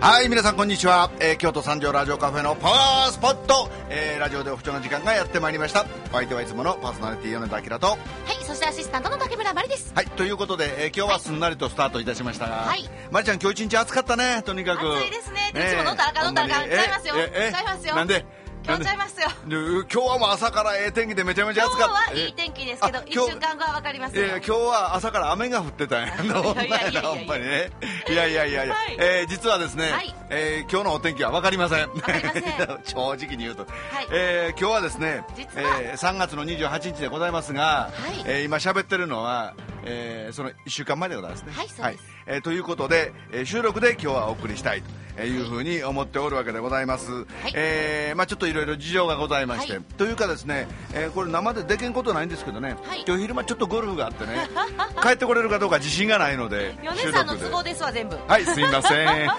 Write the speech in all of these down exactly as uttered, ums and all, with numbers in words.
はい、皆さんこんにちは、えー、京都三条ラジオカフェのパワースポット、えー、ラジオでお不調の時間がやってまいりました。お相手はいつものパーソナリティ米田明と、はい、 そしてアシスタントの竹村まりです。 はい、ということで、えー、今日はすんなりとスタートいたしましたが、はい、まりちゃん今日一日暑かったね。とにかく暑いですね。いつも飲んだらあかん飲んだらあかんちゃいますよ。ちゃいますよ。 なんで今日ちゃいますよ。 今日はもう朝からええ天気でめちゃめちゃ暑かった。 今日はいい天気ですけど、一週間後は分かりますよ。 いや今日は朝から雨が降ってたんや。ほんまにね。いやいやいやいや、はい、えー、実はですね、はい、えー、今日のお天気は分かりません。 分かりません。 正直に言うと、はい、えー、今日はですね、えー、さんがつのにじゅうはちにちでございますが、はい、えー、今喋ってるのは、えー、そのいっしゅうかんまえでございますね。 はい、そうです。 はい、えー、ということで、えー、収録で今日はお送りしたいというふうに思っておるわけでございます。はい、えー、まあちょっといろいろ事情がございまして、はい、というかですね、えー、これ生でできんことないんですけどね、はい、今日昼間ちょっとゴルフがあってね帰ってこれるかどうか自信がないので米さんの都合ですわ全部。 はい、すいませんはい、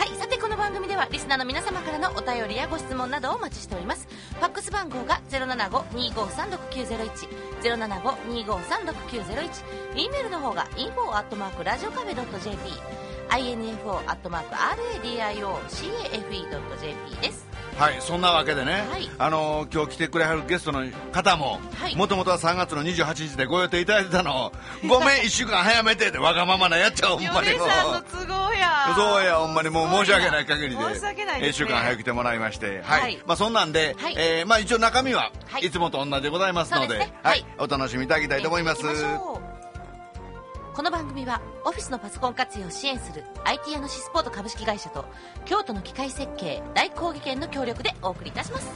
さてこの番組ではリスナーの皆様からのお便りやご質問などをお待ちしております。ファックス番号が ゼロななご にーごーさんろくきゅうゼロいち ゼロななご にーごーさんろくきゅうゼロいち、 E メールの方が インフォ アットマークラジオカフェ ドット ジェーピー インフォ アットマーク アールエーディーアイオーシーエーエフイー ドット ジェーピー です。 はい、そんなわけでね、はい、あのー、今日来てくれはるゲストの方ももともとはさんがつのにじゅうはちにちでご予定いただいてたのをごめんいっしゅうかん早めてでわがままなやっちゃう。ほんまに米さんの都合やそうや、ほんまにもう申し訳ない限りで申し訳ないですね、 いっしゅうかん早く来てもらいまして、はい、 はい、 まあそんなんで、はい、えー、まあ一応中身はいつもと同じでございますので、はい、はい、お楽しみいただきたいと思います。 この番組はオフィスのパソコン活用を支援する アイティー アノシスポート株式会社と京都の機械設計大工技研の協力でお送りいたします。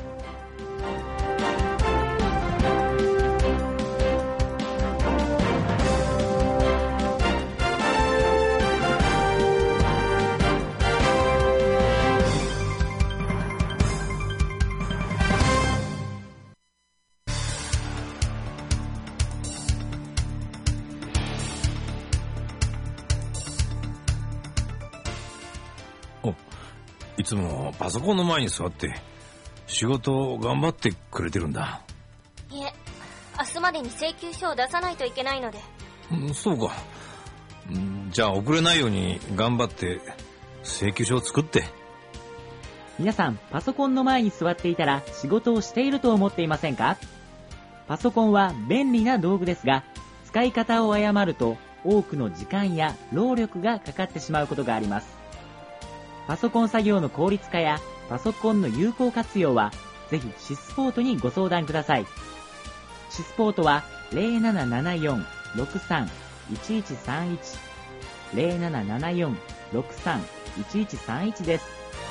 いつもパソコンの前に座って仕事を頑張ってくれてるんだ。 いえ、明日までに請求書を出さないといけないので。 うん、そうか。じゃあ遅れないように頑張って請求書を作って。 皆さんパソコンの前に座っていたら仕事をしていると思っていませんか？パソコンは便利な道具ですが、使い方を誤ると多くの時間や労力がかかってしまうことがあります。パソコン作業の効率化やパソコンの有効活用はぜひシスポートにご相談ください。シスポートは ゼロななななよん ろくさん いちいちさんいち ゼロななななよん ろくさん いちいちさんいちです。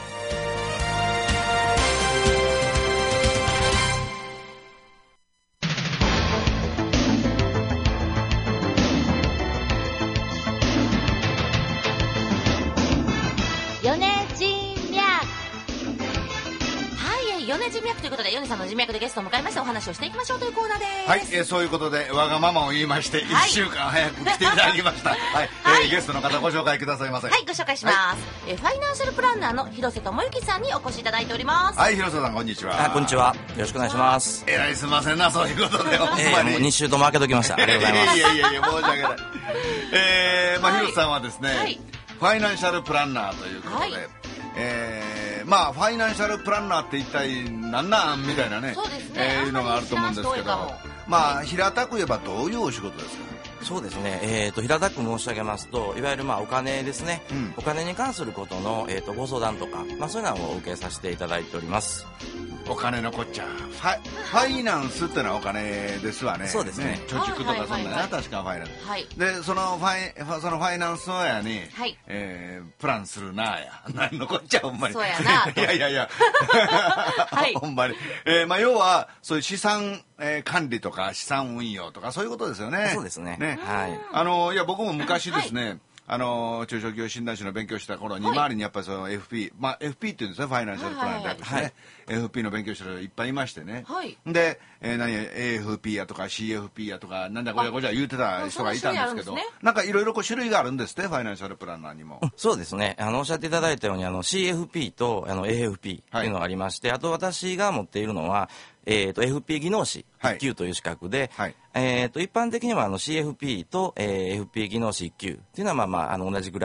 米人脈ということで米さんの人脈でゲストを迎えましてお話をしていきましょうというコーナーです。 はい、えー、そういうことでわがままを言いまして、はい、いっしゅうかん早く来ていただきました。はい、はい、えー、ゲストの方ご紹介くださいませ。 はい、ご紹介します。はい、えー、ファイナンシャルプランナーの広瀬智之さんにお越しいただいております。 はい、広瀬さんこんにちは。 あ、こんにちは。よろしくお願いします。 えらいすみませんな、そういうことでほんまに、 えー、もうに週とも開けときました。ありがとうございます。 いやいやいや申し訳ない。えー、まあ、はい、広瀬さんはですね、はい、ファイナンシャルプランナーということで、はい、えー、まあファイナンシャルプランナーって一体何なんみたいなね、 そうですね、 えー、いうのがあると思うんですけど、まあ平たく言えばどういうお仕事ですか？ そうですね、えー、と平たく申し上げますと、いわゆるまあお金ですね、うん、お金に関することの、えー、とご相談とか、まあ、そういうのをお受けさせていただいております。 お金のこっちゃファ、ファイナンスってのはお金ですわね。 そうですね、 貯蓄とかそんなね、はいはいはい、確かファイナンス、はい、でそのファイそのファイナンスのやに、はい、えー、プランするなや何のこっちゃほんまにそうやないやいやいや、はい、ほんまに、えーまあ、要はそういう資産、えー、管理とか資産運用とかそういうことですよね。 そうですね、 ね、 はい、 あのいや僕も昔ですね、はい、あの中小企業診断士の勉強した頃に、はい、周りにやっぱりその エフピー、まあ エフピー っていうんですね、ファイナンシャルプランナーですね、はいはいはい、エフピー の勉強した人がいっぱいいましてね、はい、で、えー、何や エーエフピー やとか シーエフピー やとかなんだこれこれ言うてた人がいたんですけど、ね、なんかいろいろ種類があるんですね、ファイナンシャルプランナーにも。 そうですね、あのおっしゃっていただいたようにあの シーエフピー とあの エーエフピー っていうのがありまして、はい、あと私が持っているのはえー、と エフピー 技能士いっ級という資格で、はい、えー、と一般的にはあの シーエフピー と、えー、エフピー 技能士いっ級っていうのはまあまああの同じぐらい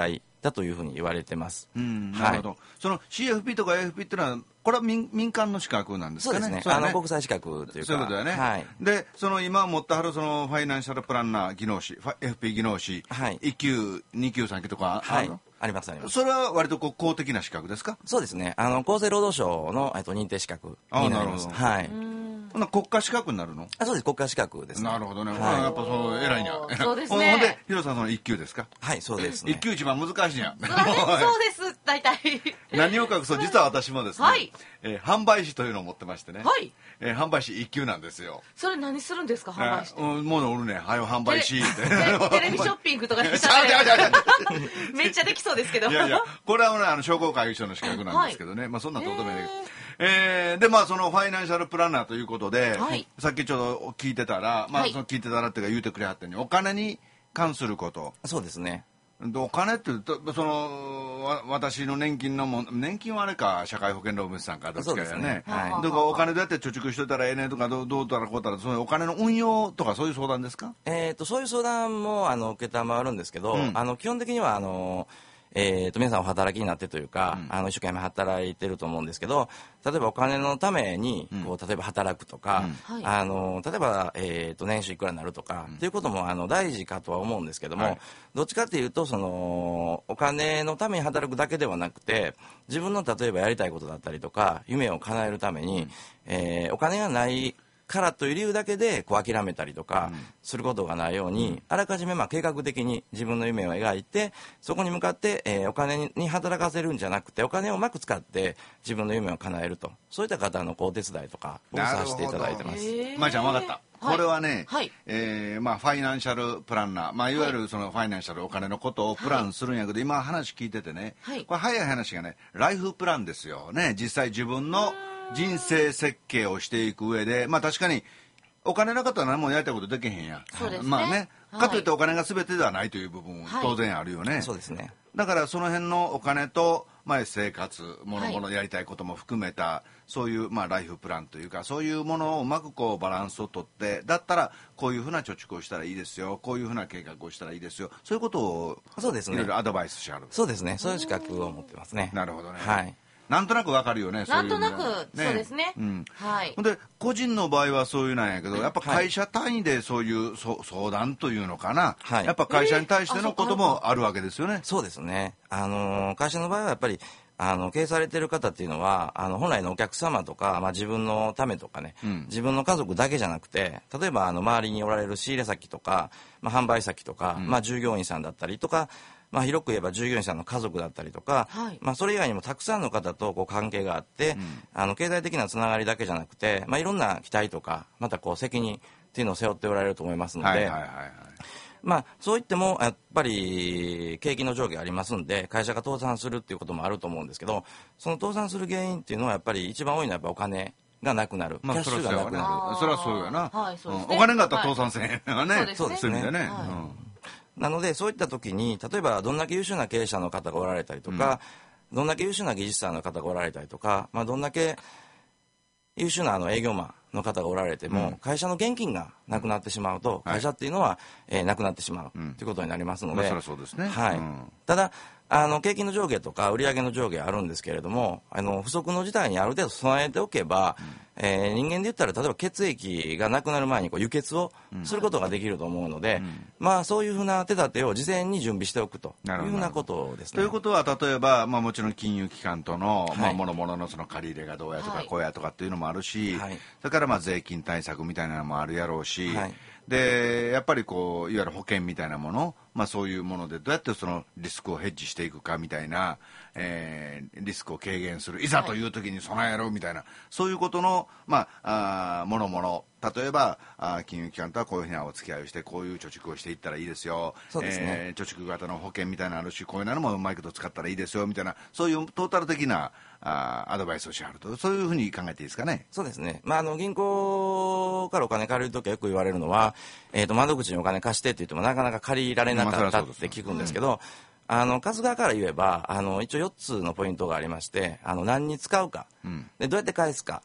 だというふうに言われてます。 うん、なるほど、はい、その シーエフピー とか エーエフピー っていうのはこれは 民, 民間の資格なんですかね。 そうですね、 そうね、 あの国際資格というかそういうことだよね、 はい、 でその今持ってはるそのファイナンシャルプランナー技能士 エフピー 技能士、はい、いっ級に級さん級とかあるの、 はい、ありますあります。 それは割とこう公的な資格ですか。 そうですね、あの厚生労働省の、えっと、認定資格になります。はい、 国家資格になるの。 あ、そうです、国家資格ですね。 なるほどね、はい、やっぱそう偉いにゃ。 そうですね。 ほんでヒロさんそのいっ級ですか。 はい、そうですね。 いっ級一番難しいやん。 そうです大体。 何を隠そう、実は私もですね、はい、えー、販売士というのを持ってましてね、はい、えー、販売士いっ級なんですよ。 それ何するんですか、販売士って。 もの売るね、はよ販売士ってテレビショッピングとかでしたらめっちゃできそうですけど。 いやいや、これは、ね、あの商工会議所の資格なんですけどね、はい、まあそんなとどめで、えー、でまあそのファイナンシャルプランナーということで、はい、さっきちょうど聞いてたら、まあその聞いてたらっていうか言うてくれはったようにお金に関すること。 そうですね。 お金ってその私の年金のも年金はあれか社会保険労務士さんかどっちかやね、はい、だからお金どうやって貯蓄しといたらええねとかどうどうたらこうたらそういうお金の運用とかそういう相談ですか。 えーとそういう相談もあの受けたまわるんですけど、うん、あの基本的にはあのえー、と皆さんお働きになってというか、うん、あの一生懸命働いてると思うんですけど、例えばお金のためにこう例えば働くとか、うん、あの例えば、えー、と年収いくらになるとか、うん、っていうこともあの大事かとは思うんですけども、はい、どっちかっていうとそのお金のために働くだけではなくて自分の例えばやりたいことだったりとか夢を叶えるために、うん、えー、お金がないからという理由だけでこう諦めたりとかすることがないように、うん、あらかじめまあ計画的に自分の夢を描いてそこに向かって、えー、お金に働かせるんじゃなくてお金をうまく使って自分の夢を叶えると、そういった方のこうお手伝いとかをさせていただいてます。 まいちゃん分かった、これはね、はい、えーまあ、ファイナンシャルプランナー、まあ、いわゆるそのファイナンシャルお金のことをプランするんやけど、はい、今話聞いててね、はい、これ早い話がねライフプランですよね。実際自分の人生設計をしていく上で、まあ確かにお金なかったら何もやりたいことできへんや。 そうですね。 まあね、はい、かといってお金が全てではないという部分も当然あるよね。 はい、そうですね。 だからその辺のお金と、まあ、生活ものものやりたいことも含めた、はい、そういう、まあ、ライフプランというかそういうものをうまくこうバランスをとってだったらこういうふうな貯蓄をしたらいいですよ、こういうふうな計画をしたらいいですよ、そういうことをそうですね、 いろいろアドバイスしはる。 そうですね、そういう資格を持ってますね。 なるほどね。 はい。 なんとなくわかるよね。 なんとなく、ね、そうですね。 うん、 はい。 で個人の場合はそういうなんやけど、やっぱ会社単位でそういう、そ相談というのかな、はい、やっぱ会社に対してのこともあるわけですよね。 そうですね。あのー、会社の場合はやっぱりあの経営されている方っていうのはあの本来のお客様とか、まあ、自分のためとかね、うん、自分の家族だけじゃなくて例えばあの周りにおられる仕入れ先とか、まあ、販売先とか、うん、まあ、従業員さんだったりとか、まあ、広く言えば従業員さんの家族だったりとか、はい、まあ、それ以外にもたくさんの方とこう関係があって、うん、あの経済的なつながりだけじゃなくて、まあ、いろんな期待とかまたこう責任っていうのを背負っておられると思いますので、はいはいはいはい、まあ、そう言ってもやっぱり景気の上下ありますんで会社が倒産するっていうこともあると思うんですけど、その倒産する原因っていうのはやっぱり一番多いのはやっぱお金がなくなる、まあ、キャッシュがなくなる。 それはそうやな、はい、そうですね、うん、お金があったら倒産せへんがね、はい、そうですね、そういう意味でね、はい、うん、 なのでそういった時に例えばどんだけ優秀な経営者の方がおられたりとか、うん、どんだけ優秀な技術者の方がおられたりとか、まあ、どんだけ優秀なあの営業マンの方がおられても、うん、会社の現金がなくなってしまうと、会社っていうのは、はい、えー、なくなってしまう、うん、ということになりますので、 まあ、そりゃそうですね、 はい、うん、ただあの景気の上下とか売上の上下あるんですけれども、あの不測の事態にある程度備えておけば、うん、えー、人間で言ったら例えば血液がなくなる前にこう輸血をすることができると思うので、うん、まあそういうふうな手立てを事前に準備しておくというふうなことですね。 ということは例えば、まあ、もちろん金融機関との、はい、まあ、ものもののその借り入れがどうやとか、はい、こうやとかっていうのもあるし、はい、それからまあ税金対策みたいなのもあるやろうし、はい、でやっぱりこういわゆる保険みたいなもの、まあ、そういうものでどうやってそのリスクをヘッジしていくかみたいな、えー、リスクを軽減する、いざという時に備えろみたいな、はい、そういうことの、まあ、あものもの、例えばあ金融機関とはこういうふうなお付き合いをしてこういう貯蓄をしていったらいいですよ、 そうですね、 えー、貯蓄型の保険みたいなのあるしこういうのもうまいこと使ったらいいですよみたいな、そういうトータル的なあアドバイスをしはると、そういうふうに考えていいですかね。 そうですね、まあ、あの銀行からお金借りるときはよく言われるのは、えー、と窓口にお金貸してって言ってもなかなか借りられなかったって聞くんですけど、まあ、あの貸す側から言えばあの一応よっつのポイントがありまして、あの何に使うか、うん、でどうやって返すか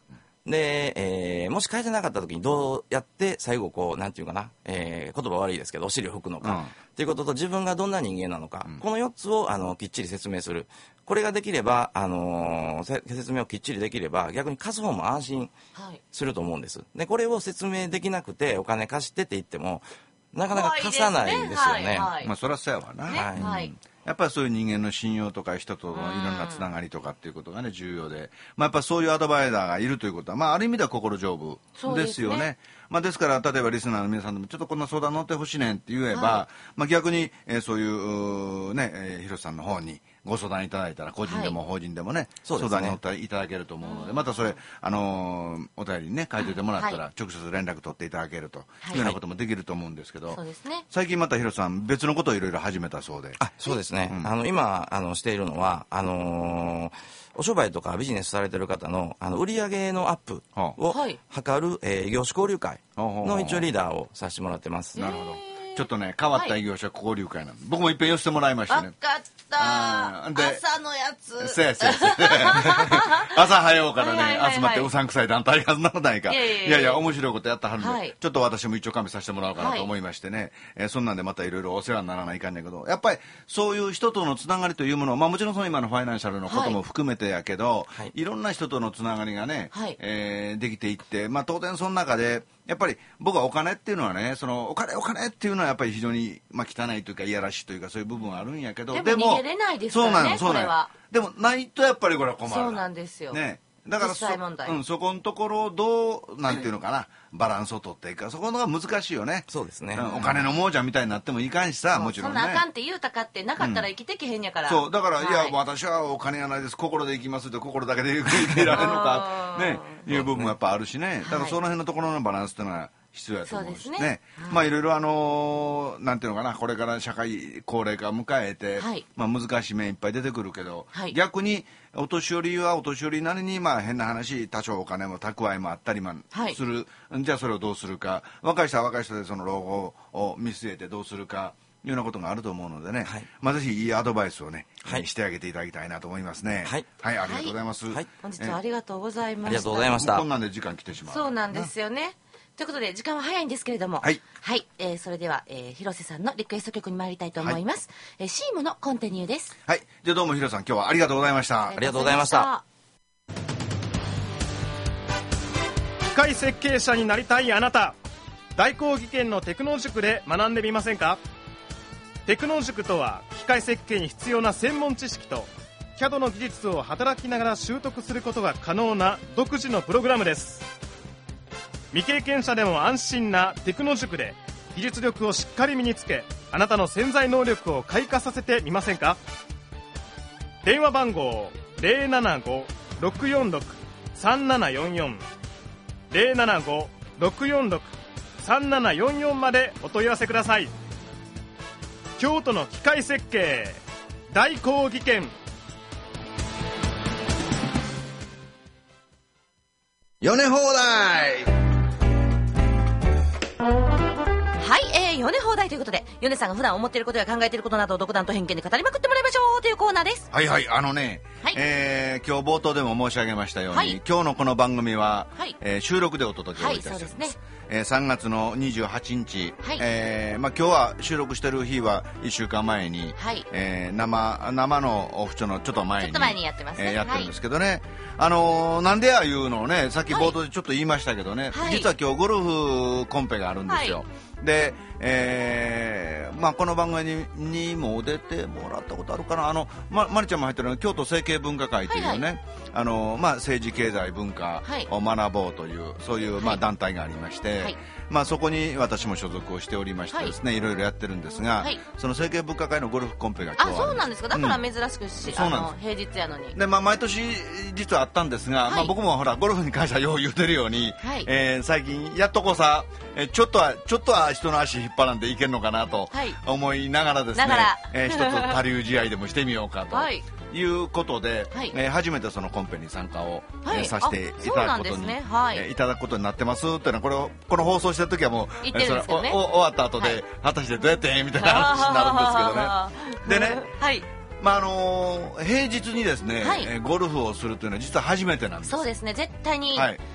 で、えー、もし返せなかった時にどうやって最後こうなんていうかな、えー、言葉悪いですけどお尻を拭くのか、うん、っていうことと自分がどんな人間なのか、うん、このよっつをあのきっちり説明する。これができれば、あのー、説明をきっちりできれば逆に貸す方も安心すると思うんです。でこれを説明できなくてお金貸してって言ってもなかなか貸さないんですよね。 はいはい、まあそりゃそうやわな、ねはいはい、やっぱりそういう人間の信用とか人とのいろんなつながりとかっていうことがね重要で、まあ、やっぱそういうアドバイザーがいるということは、まあ、ある意味では心丈夫ですよね。ですね、まあ、ですから例えばリスナーの皆さんでもちょっとこんな相談乗ってほしいねんって言えば、はい、まあ、逆に、えー、そういうね、えー、広瀬さんの方にご相談いただいたら個人でも法人でもね、はい、相談に乗っていただけると思うので、またそれ、あのー、お便りにね書いておいてもらったら直接連絡取っていただけるというようなこともできると思うんですけど、 そうですね、 最近また広瀬さん別のことをいろいろ始めたそうで。 あ、そうですね、うん、あの今あのしているのはあのー、お商売とかビジネスされてる方のあの売上のアップを図る、えー、異業種交流会の一応リーダーをさせてもらってます。 なるほど。ちょっとね変わった異業種交流会なんで、はい、僕もいっぺん寄せてもらいましたね。 分かった。朝のやつ。 そうやそうやそうや朝早うからね、はいはいはいはい、集まってうさんくさい団体がならないか。いやいやいやいや面白いことやったはるんで、はい、ちょっと私も一応加味させてもらおうかなと思いましてね、はい、えー、そんなんでまたいろいろお世話にならないかんねんけど、やっぱりそういう人とのつながりというものを、まあ、もちろんその今のファイナンシャルのことも含めてやけど、はい、いろんな人とのつながりがね、はい、えー、できていって、まあ、当然その中でやっぱり僕はお金っていうのはね、そのお金お金っていうのはやっぱり非常に、まあ、汚いというかいやらしいというかそういう部分はあるんやけど、 でも逃げれないですからね。そうなのそうなの。 でもないとやっぱりこれは困る。 そうなんですよ。 ね。だからそ、うん、そこのところをどうなんていうのかな、バランスを取っていくか、そこのが難しいよね。 そうですね、 うん、お金の亡者みたいになってもいかんしさ、もちろんね。 そんなあかんって言うたかってなかったら生きてけへんやから、 うん、そうだから、はい、いや私はお金はないです心で生きますって心だけで生きられるのかねいう部分もやっぱあるしね。だからその辺のところのバランスっていうのは必要やと思うし ね, ね、はい、まあいろいろあのー、なんていうのかな、これから社会高齢化を迎えて、はい、まあ難しい面いっぱい出てくるけど、はい、逆にお年寄りはお年寄りなりにまあ変な話多少お金も蓄えもあったりもする、はい、じゃあそれをどうするか、若い人は若い人でその老後を見据えてどうするかいうようなことがあると思うのでね、はい、まあぜひいいアドバイスをね、はい、してあげていただきたいなと思いますね。はい、はい、ありがとうございます、はい、 本日はありがとうございました。 ありがとうございました。 こんなんで時間来てしまう。 そうなんですよね。ということで時間は早いんですけれども、はい、はい、えー、それでは、えー、広瀬さんのリクエスト曲に参りたいと思います、はい、えー、シームのコンティニューです。 はい、じゃあどうも広瀬さん今日はありがとうございました。 ありがとうございました。 機械設計者になりたいあなた、大工技研のテクノ塾で学んでみませんか。テクノ塾とは機械設計に必要な専門知識と キャド の技術を働きながら習得することが可能な独自のプログラムです。未経験者でも安心なテクノ塾で技術力をしっかり身につけ、あなたの潜在能力を開花させてみませんか。電話番号 ゼロななご ろくよんろく さんななよんよん ゼロななご ろくよんろく さんななよんよん までお問い合わせください。京都の機械設計大工技研。 米放題。 はい、えー、米放題ということで、米さんが普段思っていることや考えていることなどを独断と偏見で語りまくってもらいましょうというコーナーです。 はいはい、あのね、はい、えー、今日冒頭でも申し上げましたように、はい、今日のこの番組は、はい、えー、収録でお届けをいたします。はい、そうですね。えー、さんがつのにじゅうはちにち、はい、えーまあ、今日は収録してる日はいっしゅうかんまえに、はい、えー、生, 生のオフショのちょっと前にちょっと前にやってますね、 えー、やってるんですけどね、はい、あのー、なんでやいうのをねさっき冒頭でちょっと言いましたけどね、はい、実は今日ゴルフコンペがあるんですよ、はい、で、えーまあ、この番組にも出てもらったことあるかな、あの、ま、まりちゃんも入ってるの京都成蹊文化会というね、はいはい、あのまあ、政治経済文化を学ぼうという、はい、そういう、まあ、団体がありまして、はい、まあ、そこに私も所属をしておりましてですね、はい、いろいろやってるんですが、はい、その成蹊文化会のゴルフコンペが今日はあるんです。 あ、そうなんですか。だから珍しくし、うん、あの平日やのにで、まあ、毎年実はあったんですが、はい、まあ、僕もほらゴルフに関してはよう言うてるように、はい、えー、最近やっとこさ、えー、ちょっとはちょっとは人の足引っ張らんでいけるのかなと思いながらですね、はい、えー、一つ他流試合でもしてみようかと、はい、いうことで、はい、えー、初めてそのコンペに参加を、はい、えー、させていただくことに、ね、はい、えー、いただくことになってますっていうのは、これをこの放送してる時はもう、えー、それおお終わった後で、はい、果たしてどうやってみたいな話になるんですけどね。でね、はい、まあ、あのー、平日にですね、はい、えー、ゴルフをするというのは実は初めてなんです。 そうですね、絶対に、はい、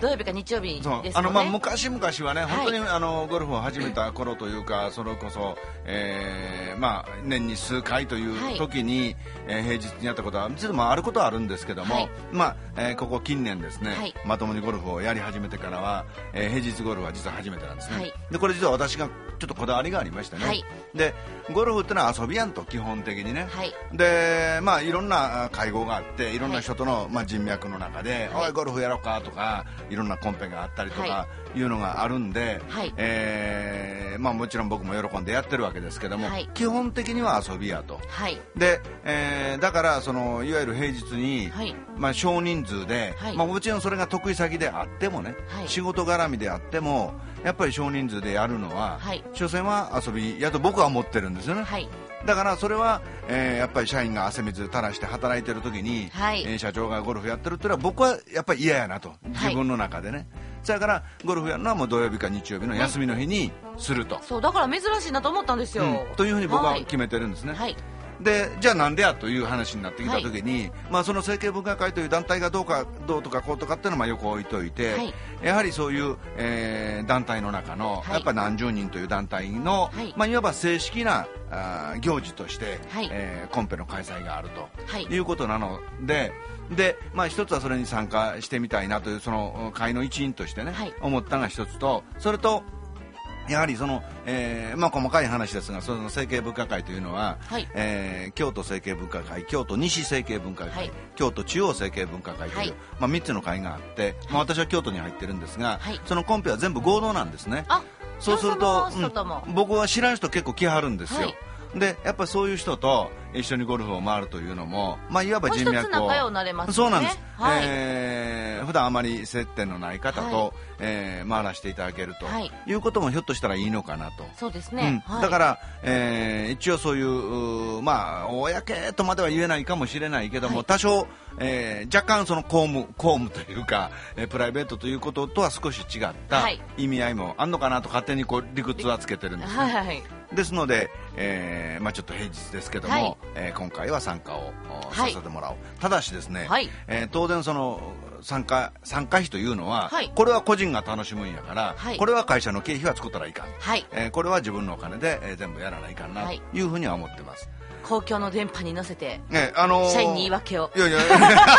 土曜日か日曜日ですもんね。 あのまあ昔々はね、本当にあのゴルフを始めた頃というか、それこそ、えー、まあ年に数回という時に、はい、えー、平日にやったことは実はまああることはあるんですけども、はい、まあ、えー、ここ近年ですね、はい、まともにゴルフをやり始めてからは、えー、平日ゴルフは実は初めてなんですね、はい、でこれ実は私がちょっとこだわりがありましてね、はい、でゴルフってのは遊びやんと基本的にね、はい、でまあいろんな会合があっていろんな人との、まあ、人脈の中で、はい、おいゴルフやろうかとかいろんなコンペがあったりとかいうのがあるんで、はい、えーまあ、もちろん僕も喜んでやってるわけですけども、はい、基本的には遊びやと、はい、で、えー、だからそのいわゆる平日に、はい、まあ、少人数で、はい、まあ、もちろんそれが得意先であってもね、はい、仕事絡みであってもやっぱり少人数でやるのは、はい、所詮は遊びやと僕は思ってるんですよね、はい、だからそれは、えー、やっぱり社員が汗水垂らして働いてる時に、はい、えー、社長がゴルフやってるっていうのは僕はやっぱり嫌やなと、自分の中でね、はい、それからゴルフやるのはもう土曜日か日曜日の休みの日にすると、はい、 そうだから珍しいなと思ったんですよ、 うん、というふうに僕は決めてるんですね、はいはい、でじゃあなんでやという話になってきた時に、はい、まあ、その成蹊文化会という団体がどうかどうとかこうとかっていうのはまあよく置いといて、はい、やはりそういう、えー、団体の中の、はい、やっぱ何十人という団体の、はい、まあ、いわば正式なあ行事として、はい、えー、コンペの開催があると、はい、いうことなので、で、まあ、一つはそれに参加してみたいなというその会の一員としてね、はい、思ったのが一つと、それとやはりその、えーまあ、細かい話ですが、その成蹊文化会というのは、はい、えー、京都成蹊文化会、京都西成蹊文化会、はい、京都中央成蹊文化会という、はい、まあ、みっつの会があって、まあ、私は京都に入ってるんですが、はい、そのコンペは全部合同なんですね。あ、そうすると、うん、僕は知らん人結構来はるんですよ、はい、でやっぱりそういう人と一緒にゴルフを回るというのも、まあ、いわば人脈を、そうなんです、はい、えー、普段あまり接点のない方と、はい、えー、回らせていただけると、はい、いうこともひょっとしたらいいのかなと。 そうですね、 うん、はい、だから、えー、一応そういう、まあ公とまでは言えないかもしれないけども、はい、多少、えー、若干その公務公務というか、えー、プライベートということとは少し違った意味合いもあんのかなと勝手にこう理屈はつけてるんですね、はいはい、ですので、えーまあ、ちょっと平日ですけども、はい、えー、今回は参加をさせてもらおう、はい、ただしですね、はい、えー、当然その参加参加費というのは、はい、これは個人が楽しむんやから、はい、これは会社の経費は作ったらいかん、はい、えー、これは自分のお金で、えー、全部やらないかんなというふうには思ってます。 公共の電波に乗せて、ね、あのー、社員に言い訳を。いやいや違う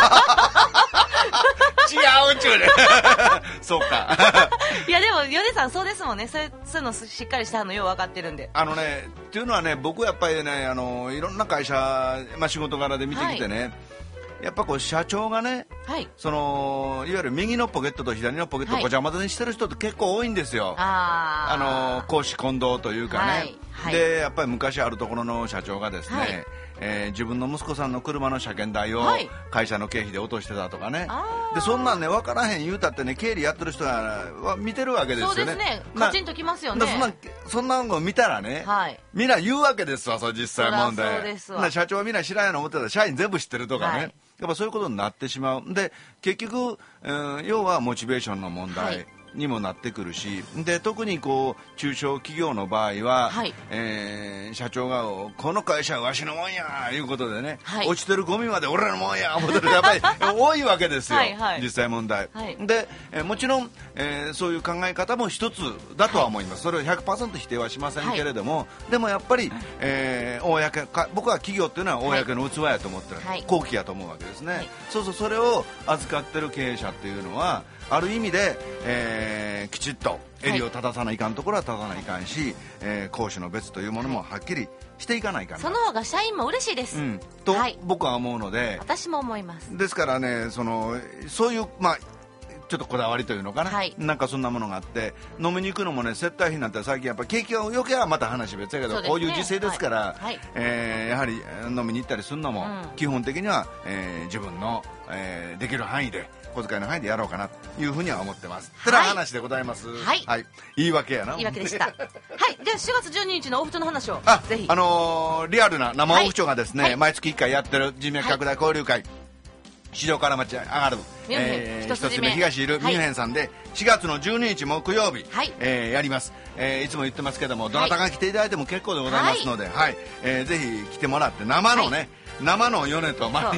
っちゅうねそうかいやでも米さんそうですもんね、そういうのしっかりしたのよう分かってるんで。 あのねっていうのはね、僕やっぱりね、あのいろんな会社、まあ、仕事柄で見てきてね、はい、やっぱこう社長がね、はい、そのいわゆる右のポケットと左のポケットをごちゃ混ぜにしてる人って結構多いんですよ、はい、あの公私混同というかね、はいはい、でやっぱり昔あるところの社長がですね、はい、えー、自分の息子さんの車の車検代を会社の経費で落としてたとかね、はい、でそんなんね分からへん言うたってね、経理やってる人が見てるわけですよね。 そうですね、カチンときますよね。 そんなそんなのを見たらね、はい、みんな言うわけですわ、そ実際問題。 そうですわ。 社長はみんな知らんやの思ってたら社員全部知ってるとかね、はい、やっぱそういうことになってしまう。で結局、えー、要はモチベーションの問題、はい、にもなってくるし、で特にこう中小企業の場合は、はい、えー、社長がこの会社はわしのもんやいうことでね、はい、落ちてるゴミまで俺のもんや思ってるやっぱり多いわけですよはい、はい、実際問題、はい、で、えー、もちろん、えー、そういう考え方も一つだとは思います、はい、それを ひゃくパーセント 否定はしませんけれども、はい、でもやっぱり、えー、公か僕は企業っていうのは公の器やと思ってる、はい、好機やと思うわけですね、はい、そうそう、それを預かってる経営者っていうのはある意味で、えー、きちっと襟を正さないかんところは正さないかんし、はい、えー、公私の別というものもはっきりしていかないかな、 その方が社員も嬉しいです、うん、 と、はい、僕は思うので、 私も思います。 ですからね、そのそういう、まあちょっとこだわりというのかな、はい、なんかそんなものがあって、飲みに行くのもね、接待費なんて最近やっぱ景気が良ければまた話別だけど、ね、こういう時勢ですから、はいはい、えー、やはり飲みに行ったりするのも、うん、基本的には、えー、自分の、えー、できる範囲で小遣いの範囲でやろうかなというふうには思ってます。ってな話でございます。はい、はい、言い訳やな。 言い訳でした。はい、ではしがつじゅうににちのオフトの話をぜひ。 あのー、リアルな生オフショがですね、はい、毎月いっかいやってる人脈拡大交流会、はい、市場から町上がる、えー、一つ目東いるミュンヘンさんでしがつのじゅうににち木曜日、はい、えー、やります、えー、いつも言ってますけども、どなたが来ていただいても結構でございますので、はい、はい、えー、ぜひ来てもらって生のね、はい、生の米とマリと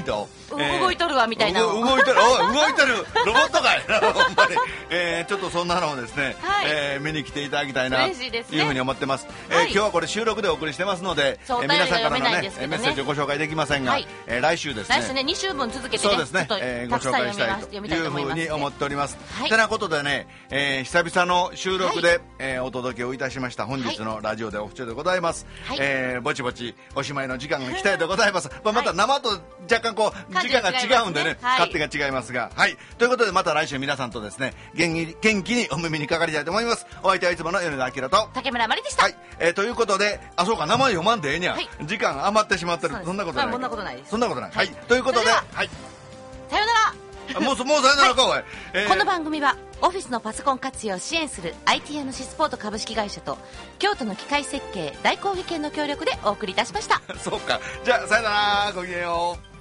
ー、動いとるわみたいな動いとるお動いとるロボットかいほんまに、えー、ちょっとそんなのをですね、はい、えー、見に来ていただきたいなというふうに思ってます。えーはい、今日はこれ収録でお送りしてますので、えー、皆さんからの、ね、ねメッセージをご紹介できませんが、はい、えー、来週ですね来週ねに週分続けてね、 そうですね、えー、ご紹介したいというふうに思っております。はい、てなことでね、えー、久々の収録で、はい、えー、お届けをいたしました本日のラジオでオフ中でございます。はい、えー、ぼちぼちおしまいの時間が来たいでございます。まあ、また生と若干こう時間が違うんでね、はい、勝手が違いますが、はい、ということでまた来週皆さんとですね元気元気にお耳にかかりたいと思います。お相手はいつもの米田明と竹村まりでした。 はい、えー、ということで、あ、そうか、名前読まんでええにゃ、はい、時間余ってしまってる。そんなことない、 まあ、そんなことないです。 そんなことない、はい、はい、ということで、はい、 さよなら。 もう、もうさよならか、はい、おい、 えー、この番組はオフィスのパソコン活用を支援する アイティー アンドシスポート株式会社と京都の機械設計大工技研の協力でお送りいたしました。 そうか、じゃあさよなら、ごきげんよう。